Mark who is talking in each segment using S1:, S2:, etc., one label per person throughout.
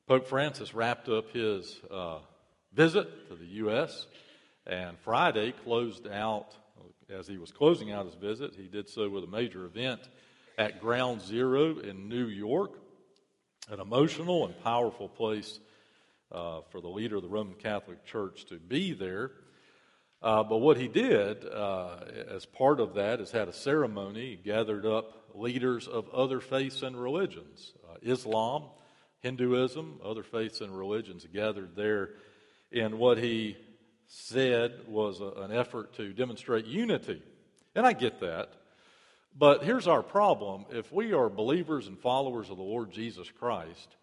S1: Pope Francis wrapped up his visit to the U.S. and Friday closed out, as he was closing out his visit, he did so with a major event at Ground Zero in New York, an emotional and powerful place for the leader of the Roman Catholic Church to be there. But what he did as part of that is had a ceremony. He gathered up leaders of other faiths and religions, Islam, Hinduism, other faiths and religions gathered there. And what he said was an effort to demonstrate unity. And I get that. But here's our problem. If we are believers and followers of the Lord Jesus Christ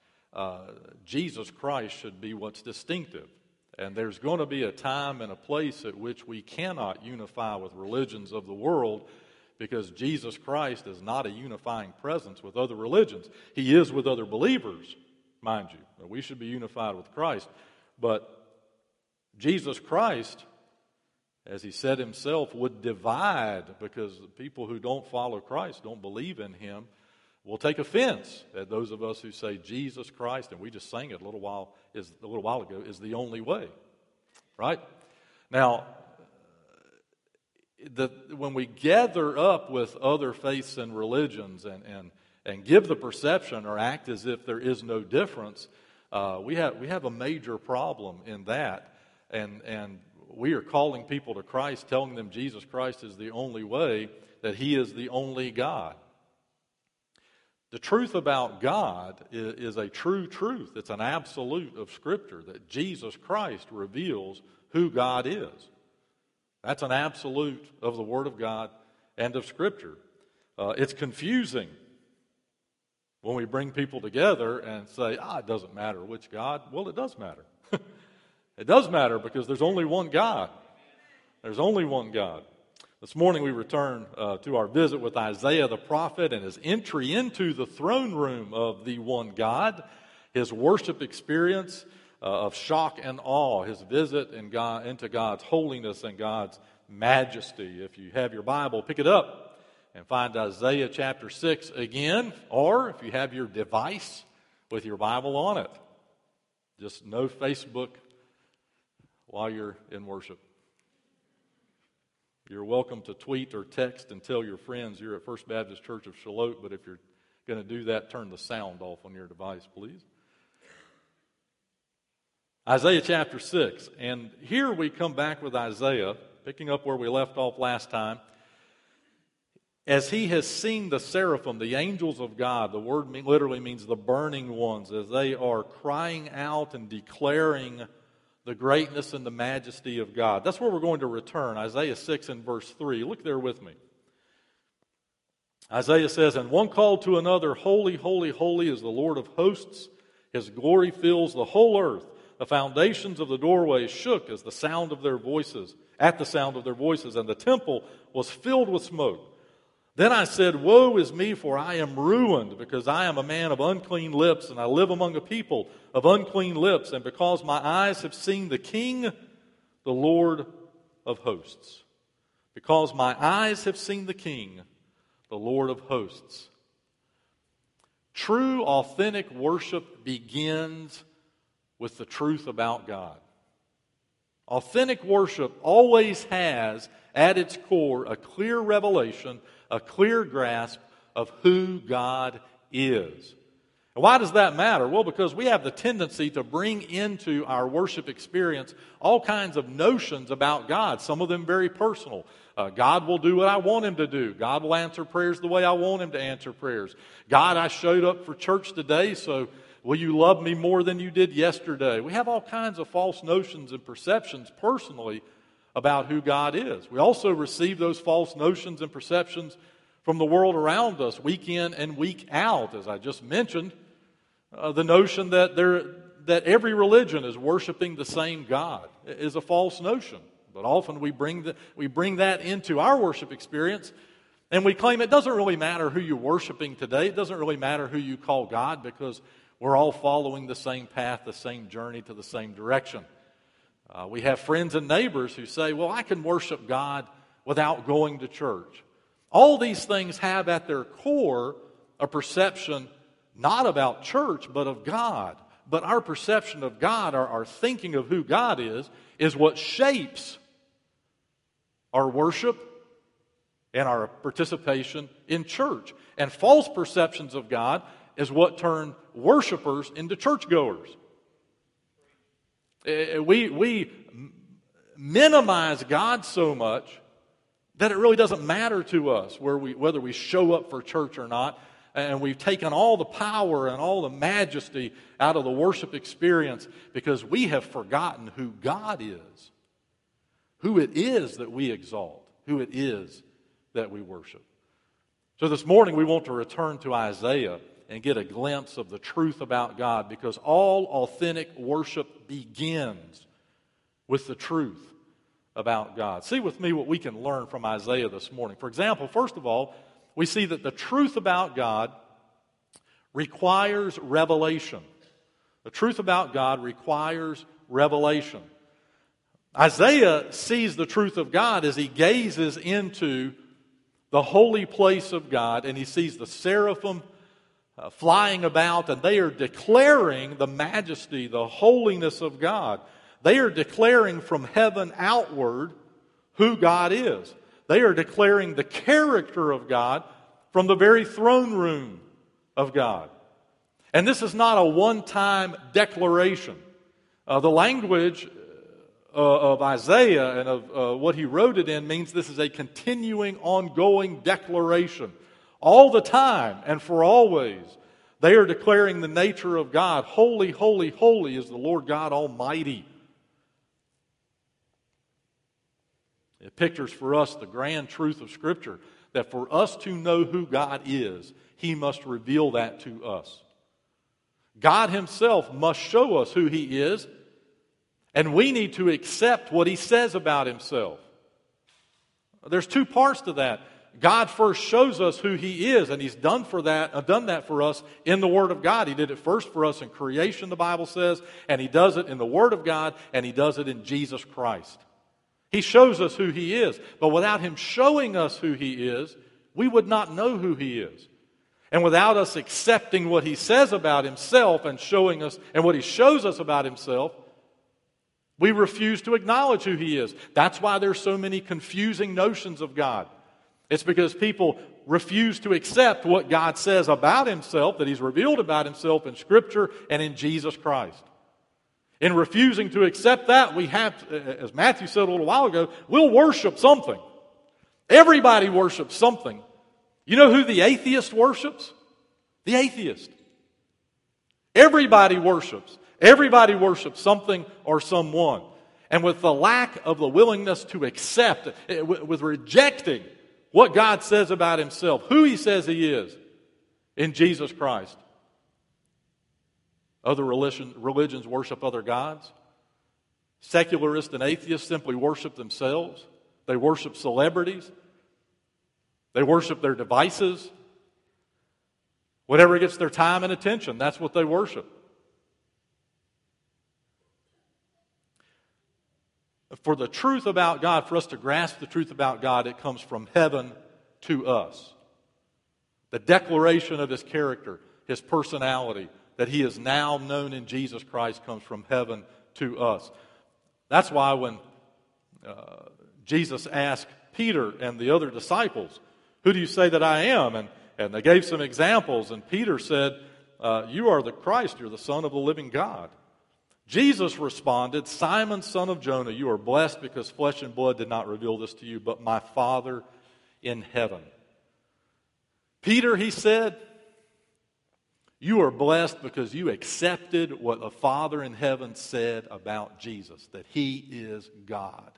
S1: should be what's distinctive. And there's going to be a time and a place at which we cannot unify with religions of the world because Jesus Christ is not a unifying presence with other religions. He is with other believers, mind you. We should be unified with Christ. But Jesus Christ, as he said himself, would divide because the people who don't follow Christ, don't believe in him, will take offense at those of us who say Jesus Christ, and we just sang it a little while ago, is the only way. Right? Now, when we gather up with other faiths and religions and give the perception or act as if there is no difference, we have a major problem in that. And we are calling people to Christ, telling them Jesus Christ is the only way, that he is the only God. The truth about God is a true truth. It's an absolute of Scripture, that Jesus Christ reveals who God is. That's an absolute of the Word of God and of Scripture. It's confusing when we bring people together and say, it doesn't matter which God. Well, it does matter. It does matter because there's only one God. There's only one God. This morning we return to our visit with Isaiah the prophet and his entry into the throne room of the one God, his worship experience of shock and awe, his visit into God's holiness and God's majesty. If you have your Bible, pick it up and find Isaiah chapter 6 again, or if you have your device with your Bible on it. Just no Facebook while you're in worship. You're welcome to tweet or text and tell your friends you're at First Baptist Church of Shallotte, but if you're going to do that, turn the sound off on your device, please. Isaiah chapter 6. And here we come back with Isaiah, picking up where we left off last time. As he has seen the seraphim, the angels of God, the word literally means the burning ones, as they are crying out and declaring the greatness and the majesty of God. That's where we're going to return. Isaiah 6 and verse 3. Look there with me. Isaiah says, "And one called to another, Holy, holy, holy is the Lord of hosts. His glory fills the whole earth. The foundations of the doorways shook at the sound of their voices, and the temple was filled with smoke. Then I said, Woe is me, for I am ruined, because I am a man of unclean lips, and I live among a people of unclean lips, and because my eyes have seen the King, the Lord of hosts." Because my eyes have seen the King, the Lord of hosts. True, authentic worship begins with the truth about God. Authentic worship always has at its core a clear revelation, a clear grasp of who God is. And why does that matter? Well, because we have the tendency to bring into our worship experience all kinds of notions about God, some of them very personal. God will do what I want him to do. God will answer prayers the way I want him to answer prayers. God, I showed up for church today, so will you love me more than you did yesterday? We have all kinds of false notions and perceptions personally about who God is. We also receive those false notions and perceptions from the world around us week in and week out. As I just mentioned, the notion that every religion is worshiping the same God is a false notion. But often we bring that into our worship experience, and we claim it doesn't really matter who you're worshiping today. It doesn't really matter who you call God, because we're all following the same path, the same journey to the same direction. We have friends and neighbors who say, well, I can worship God without going to church. All these things have at their core a perception not about church, but of God. But our perception of God, our thinking of who God is what shapes our worship and our participation in church. And false perceptions of God is what turn worshipers into churchgoers. We minimize God so much that it really doesn't matter to us whether we show up for church or not. And we've taken all the power and all the majesty out of the worship experience because we have forgotten who God is, who it is that we exalt, who it is that we worship. So this morning we want to return to Isaiah and get a glimpse of the truth about God, because all authentic worship begins with the truth about God. See with me what we can learn from Isaiah this morning. For example, first of all, we see that the truth about God requires revelation. The truth about God requires revelation. Isaiah sees the truth of God as he gazes into the holy place of God, and he sees the seraphim flying about, and they are declaring the majesty, the holiness of God. They are declaring from heaven outward who God is. They are declaring the character of God from the very throne room of God. And this is not a one-time declaration. The language of Isaiah and of what he wrote it in means this is a continuing, ongoing declaration. All the time and for always, they are declaring the nature of God. Holy, holy, holy is the Lord God Almighty. It pictures for us the grand truth of Scripture that for us to know who God is, He must reveal that to us. God Himself must show us who He is, and we need to accept what He says about Himself. There's two parts to that. God first shows us who He is, and He's done that for us in the Word of God. He did it first for us in creation, the Bible says, and He does it in the Word of God, and He does it in Jesus Christ. He shows us who He is, but without Him showing us who He is, we would not know who He is. And without us accepting what He says about Himself and showing us, and what He shows us about Himself, we refuse to acknowledge who He is. That's why there's so many confusing notions of God. It's because people refuse to accept what God says about Himself, that He's revealed about Himself in Scripture and in Jesus Christ. In refusing to accept that, we have, as Matthew said a little while ago, we'll worship something. Everybody worships something. You know who the atheist worships? The atheist. Everybody worships. Everybody worships something or someone. And with the lack of the willingness to accept, with rejecting what God says about Himself, who He says He is in Jesus Christ, other religions worship other gods. Secularists and atheists simply worship themselves. They worship celebrities. They worship their devices. Whatever gets their time and attention, that's what they worship. For the truth about God, for us to grasp the truth about God, it comes from heaven to us. The declaration of His character, His personality, that He is now known in Jesus Christ, comes from heaven to us. That's why when Jesus asked Peter and the other disciples, "Who do you say that I am?" And they gave some examples, and Peter said, "You are the Christ, you're the Son of the living God." Jesus responded, "Simon, son of Jonah, you are blessed because flesh and blood did not reveal this to you, but my Father in heaven." Peter, he said, you are blessed because you accepted what the Father in heaven said about Jesus, that He is God.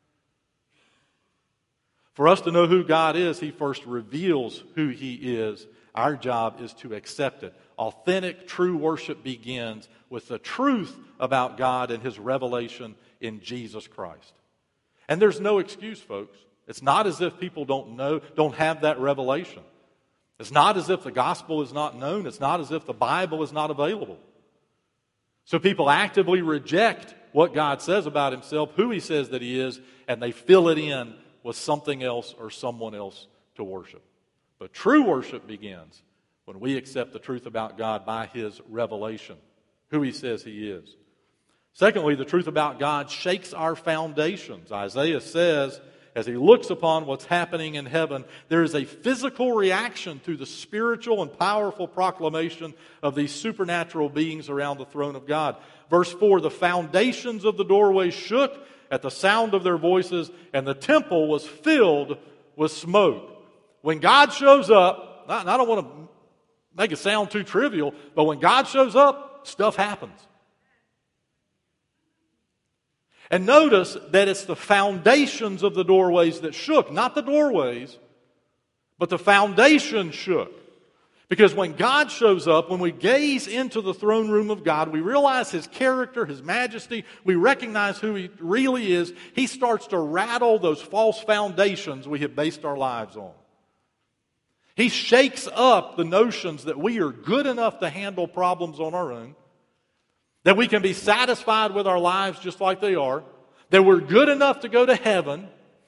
S1: For us to know who God is, He first reveals who He is. Our job is to accept it. Authentic, true worship begins with the truth about God and His revelation in Jesus Christ. And there's no excuse, folks. It's not as if people don't have that revelation. It's not as if the gospel is not known. It's not as if the Bible is not available. So people actively reject what God says about Himself, who He says that He is, and they fill it in with something else or someone else to worship. But true worship begins when we accept the truth about God by His revelation who He says He is. Secondly, the truth about God shakes our foundations. Isaiah says, as he looks upon what's happening in heaven, there is a physical reaction to the spiritual and powerful proclamation of these supernatural beings around the throne of God. Verse 4, the foundations of the doorway shook at the sound of their voices, and the temple was filled with smoke. When God shows up, I don't want to make it sound too trivial, but when God shows up, stuff happens. And notice that it's the foundations of the doorways that shook, not the doorways, but the foundation shook. Because when God shows up, when we gaze into the throne room of God, we realize His character, His majesty, we recognize who He really is. He starts to rattle those false foundations we have based our lives on. He shakes up the notions that we are good enough to handle problems on our own, that we can be satisfied with our lives just like they are, that we're good enough to go to heaven.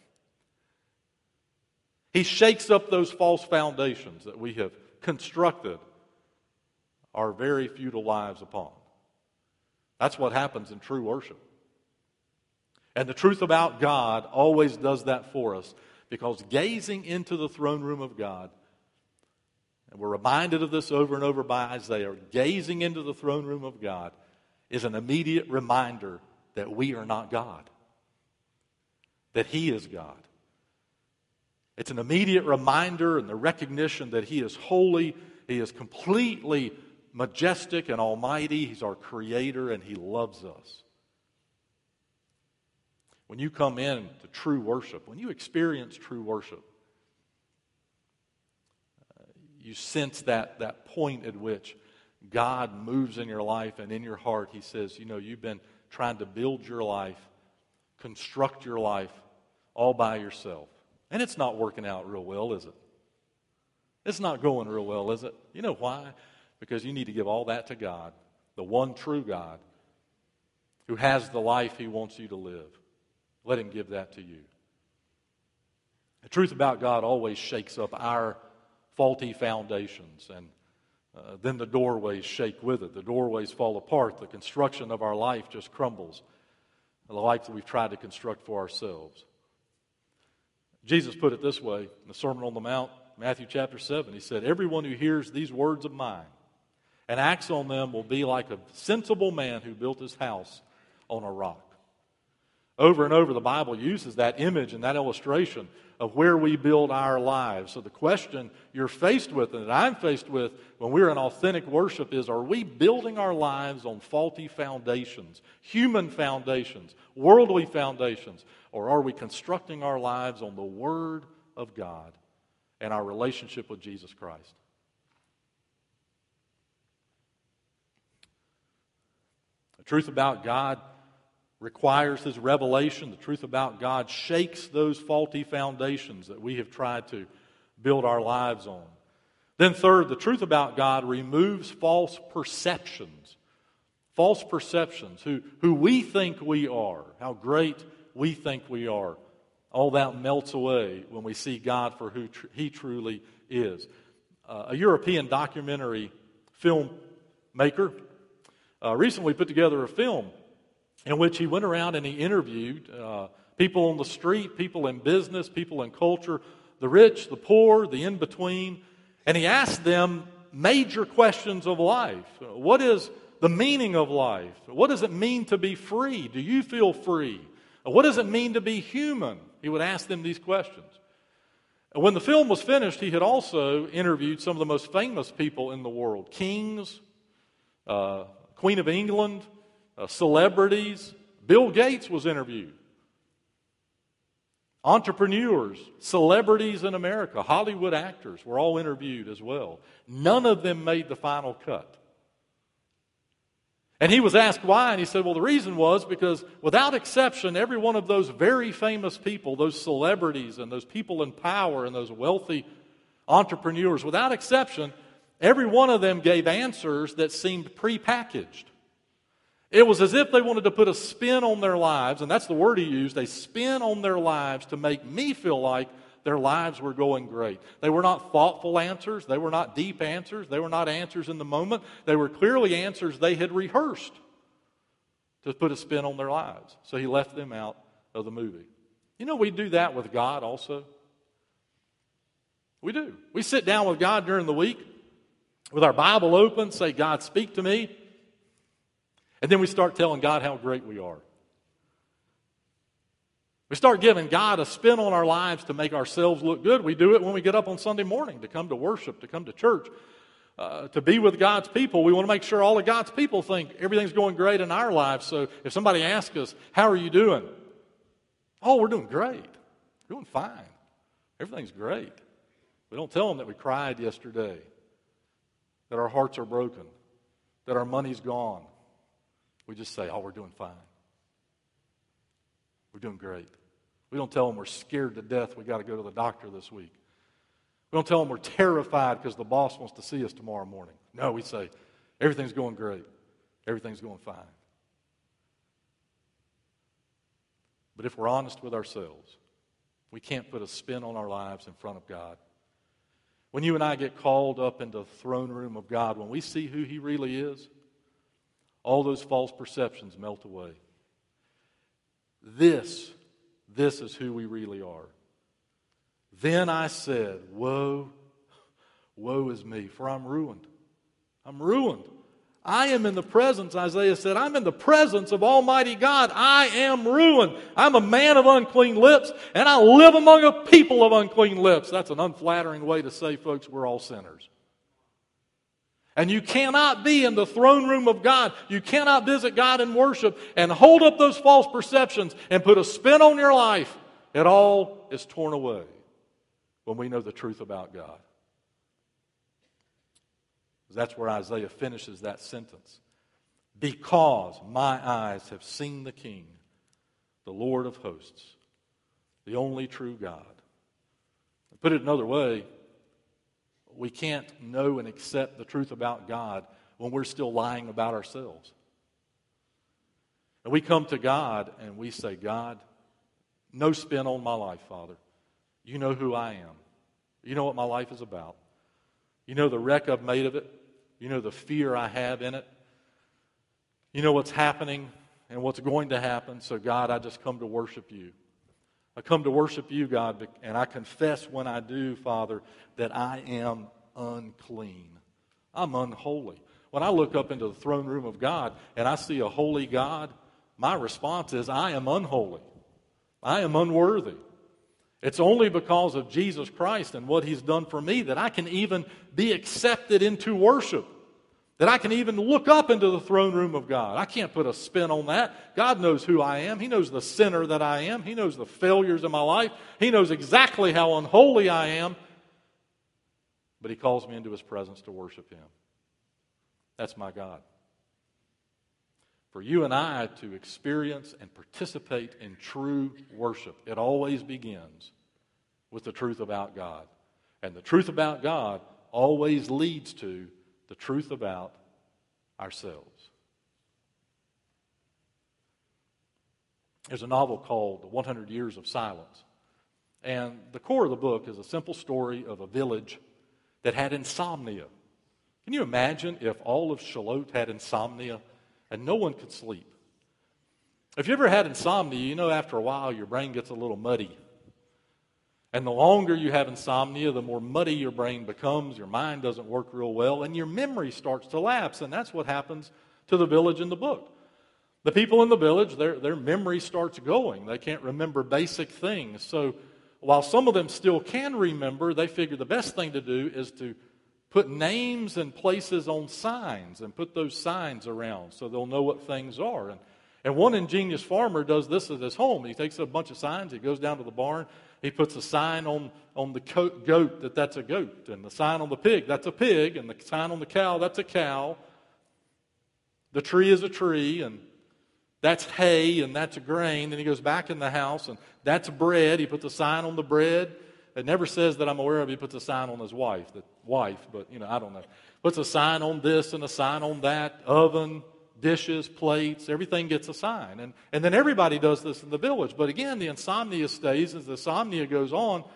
S1: He shakes up those false foundations that we have constructed our very futile lives upon. That's what happens in true worship. And the truth about God always does that for us, because gazing into the throne room of God, and we're reminded of this over and over by Isaiah, gazing into the throne room of God is an immediate reminder that we are not God, that He is God. It's an immediate reminder and the recognition that He is holy, He is completely majestic and almighty, He's our Creator, and He loves us. When you come in to true worship, when you experience true worship, you sense that point at which God moves in your life, and in your heart He says, you've been trying to build your life, construct your life all by yourself. And it's not working out real well, is it? It's not going real well, is it? You know why? Because you need to give all that to God, the one true God, who has the life He wants you to live. Let Him give that to you. The truth about God always shakes up our faulty foundations, and then the doorways shake with it. The doorways fall apart. The construction of our life just crumbles. The life that we've tried to construct for ourselves. Jesus put it this way in the Sermon on the Mount, Matthew chapter 7. He said, everyone who hears these words of mine and acts on them will be like a sensible man who built his house on a rock. Over and over, the Bible uses that image and that illustration of where we build our lives. So the question you're faced with and that I'm faced with when we're in authentic worship is, are we building our lives on faulty foundations, human foundations, worldly foundations, or are we constructing our lives on the Word of God and our relationship with Jesus Christ? The truth about God requires His revelation. The truth about God shakes those faulty foundations that we have tried to build our lives on. Then third, the truth about God removes false perceptions. False perceptions, who we think we are, how great we think we are. All that melts away when we see God for who He truly is. A European documentary filmmaker recently put together a film in which he went around and he interviewed people on the street, people in business, people in culture, the rich, the poor, the in-between, and he asked them major questions of life. What is the meaning of life? What does it mean to be free? Do you feel free? What does it mean to be human? He would ask them these questions. And when the film was finished, he had also interviewed some of the most famous people in the world. Kings, Queen of England, celebrities. Bill Gates was interviewed. Entrepreneurs, celebrities in America, Hollywood actors were all interviewed as well. None of them made the final cut. And he was asked why, and he said, well, the reason was because without exception, every one of those very famous people, those celebrities and those people in power and those wealthy entrepreneurs, without exception, every one of them gave answers that seemed prepackaged. It was as if they wanted to put a spin on their lives, and that's the word he used, a spin on their lives to make me feel like their lives were going great. They were not thoughtful answers. They were not deep answers. They were not answers in the moment. They were clearly answers they had rehearsed to put a spin on their lives. So he left them out of the movie. You know, we do that with God also. We do. We sit down with God during the week with our Bible open, say, God, speak to me. And then we start telling God how great we are. We start giving God a spin on our lives to make ourselves look good. We do it when we get up on Sunday morning to come to worship, to come to church, to be with God's people. We want to make sure all of God's people think everything's going great in our lives. So if somebody asks us, how are you doing? Oh, we're doing great. We're doing fine. Everything's great. We don't tell them that we cried yesterday, that our hearts are broken, that our money's gone. We just say, oh, we're doing fine. We're doing great. We don't tell them we're scared to death we got to go to the doctor this week. We don't tell them we're terrified because the boss wants to see us tomorrow morning. No, we say, everything's going great. Everything's going fine. But if we're honest with ourselves, we can't put a spin on our lives in front of God. When you and I get called up into the throne room of God, when we see who He really is, all those false perceptions melt away. This is who we really are. Then I said, woe is me, for I'm ruined. I'm ruined. I am in the presence, Isaiah said, I'm in the presence of Almighty God. I am ruined. I'm a man of unclean lips, and I live among a people of unclean lips. That's an unflattering way to say, folks, we're all sinners. And you cannot be in the throne room of God. You cannot visit God in worship and hold up those false perceptions and put a spin on your life. It all is torn away when we know the truth about God. That's where Isaiah finishes that sentence. Because my eyes have seen the King, the Lord of hosts, the only true God. Put it another way, we can't know and accept the truth about God when we're still lying about ourselves. And we come to God and we say, God, no spin on my life, Father. You know who I am. You know what my life is about. You know the wreck I've made of it. You know the fear I have in it. You know what's happening and what's going to happen. So God, I just come to worship you. I come to worship you, God, and I confess when I do, Father, that I am unclean. I'm unholy. When I look up into the throne room of God and I see a holy God, my response is, I am unholy. I am unworthy. It's only because of Jesus Christ and what He's done for me that I can even be accepted into worship. That I can even look up into the throne room of God. I can't put a spin on that. God knows who I am. He knows the sinner that I am. He knows the failures of my life. He knows exactly how unholy I am. But He calls me into His presence to worship Him. That's my God. For you and I to experience and participate in true worship, it always begins with the truth about God. And the truth about God always leads to the truth about ourselves. There's a novel called 100 Years of Silence. And the core of the book is a simple story of a village that had insomnia. Can you imagine if all of Shalot had insomnia and no one could sleep? If you ever had insomnia, you know after a while your brain gets a little muddy. And the longer you have insomnia, the more muddy your brain becomes, your mind doesn't work real well, and your memory starts to lapse. And that's what happens to the village in the book. The people in the village, their memory starts going. They can't remember basic things. So while some of them still can remember, they figure the best thing to do is to put names and places on signs and put those signs around so they'll know what things are. And one ingenious farmer does this at his home. He takes a bunch of signs, he goes down to the barn, he puts a sign on the goat that's a goat, and the sign on the pig, that's a pig, and the sign on the cow, that's a cow. The tree is a tree, and that's hay, and that's a grain. Then he goes back in the house, and that's bread. He puts a sign on the bread. It never says that I'm aware of. He puts a sign on his wife, but I don't know. Puts a sign on this and a sign on that, oven, dishes, plates, everything gets a sign. And then everybody does this in the village. But again, the insomnia stays. As the insomnia goes on,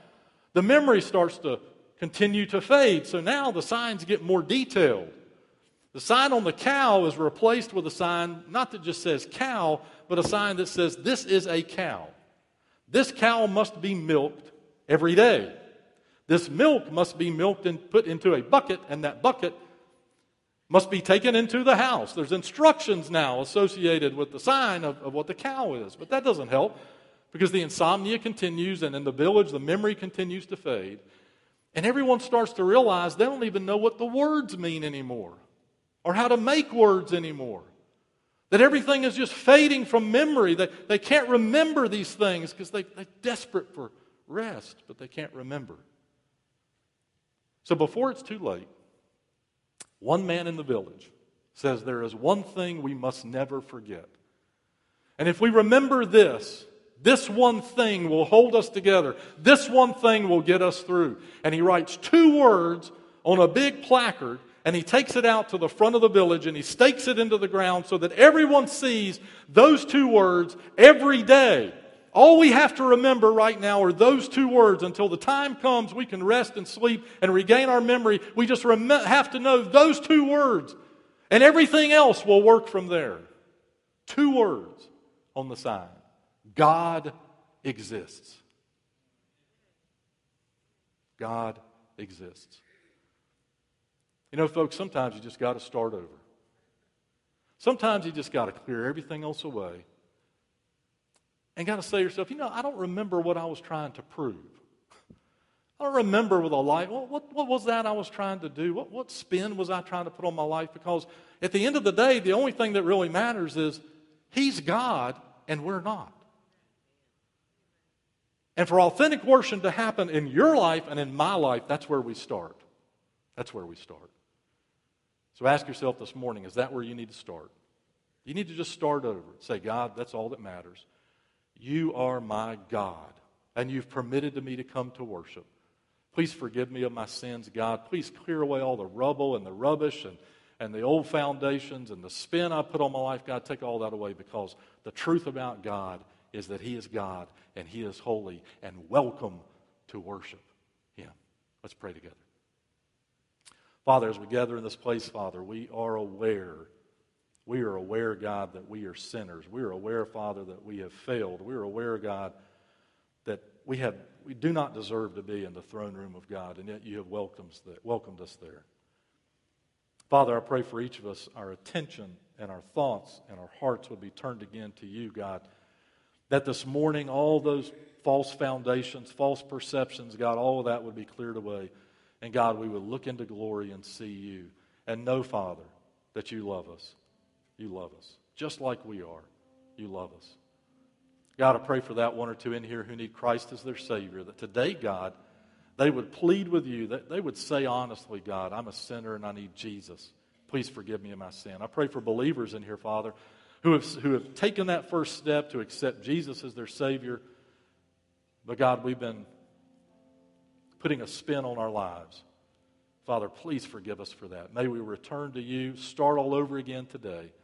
S1: The memory starts to continue to fade, so now the signs get more detailed. The sign on the cow is replaced with a sign not that just says cow, but a sign that says this is a cow. This cow must be milked every day. This milk must be milked and put into a bucket, and that bucket must be taken into the house. There's instructions now associated with the sign of what the cow is, but that doesn't help because the insomnia continues, and in the village the memory continues to fade. And everyone starts to realize they don't even know what the words mean anymore or how to make words anymore. That everything is just fading from memory. They can't remember these things because they're desperate for rest, but they can't remember. So before it's too late, one man in the village says there is one thing we must never forget. And if we remember this one thing will hold us together. This one thing will get us through. And he writes 2 words on a big placard, and he takes it out to the front of the village, and he stakes it into the ground so that everyone sees those 2 words every day. All we have to remember right now are those 2 words. Until the time comes we can rest and sleep and regain our memory, we just have to know those 2 words. And everything else will work from there. 2 words on the sign. God exists. God exists. You know, folks, sometimes you just got to start over. Sometimes you just got to clear everything else away and got to say to yourself, I don't remember what I was trying to prove. I don't remember with a life, what was that I was trying to do? What spin was I trying to put on my life? Because at the end of the day, the only thing that really matters is He's God and we're not. And for authentic worship to happen in your life and in my life, that's where we start. That's where we start. So ask yourself this morning, is that where you need to start? You need to just start over. Say, God, that's all that matters. You are my God, and you've permitted me to come to worship. Please forgive me of my sins, God. Please clear away all the rubble and the rubbish and the old foundations and the spin I put on my life. God, take all that away, because the truth about God is that He is God and He is holy and welcome to worship Him. Let's pray together. Father, as we gather in this place, Father, we are aware, God, that we are sinners. We are aware, Father, that we have failed. We are aware, God, that we do not deserve to be in the throne room of God, and yet you have welcomed us there. Father, I pray for each of us, our attention and our thoughts and our hearts would be turned again to you, God, that this morning all those false foundations, false perceptions, God, all of that would be cleared away. And God, we would look into glory and see you and know, Father, that you love us. You love us. Just like we are, you love us. God, I pray for that one or two in here who need Christ as their Savior, that today, God, they would plead with you, that they would say honestly, God, I'm a sinner and I need Jesus. Please forgive me of my sin. I pray for believers in here, Father, who have taken that first step to accept Jesus as their Savior. But God, we've been putting a spin on our lives. Father, please forgive us for that. May we return to you, start all over again today.